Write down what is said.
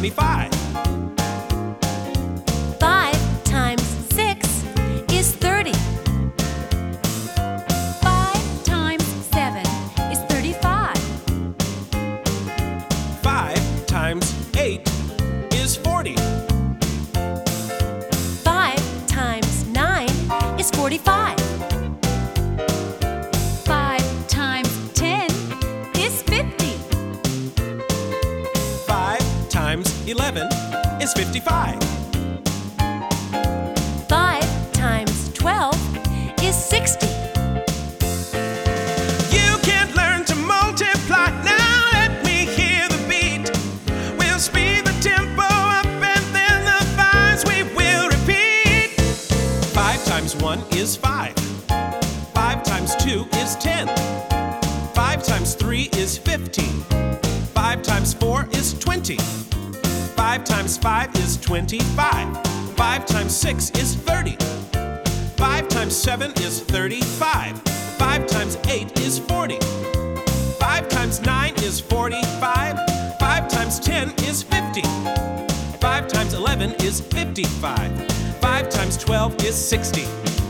25. 5 times 6 is 30. 5 times 7 is 35. 5 times 8 is 40. 5 times 9 is 45. 5 times 10 is 50. 5 times 11 is 55. 5 times 12 is 60. You can learn to multiply. Now let me hear the beat. We'll speed the tempo up and then the fives we will repeat. 5 times 1 is 5. 5 times 2 is 10. 5 times 3 is 15. 5 times 4 is 20. 5 times 5 is 25. 5 times 6 is 30. 5 times 7 is 35. 5 times 8 is 40. 5 times 9 is 45. 5 times 10 is 50. 5 times 11 is 55. 5 times 12 is 60.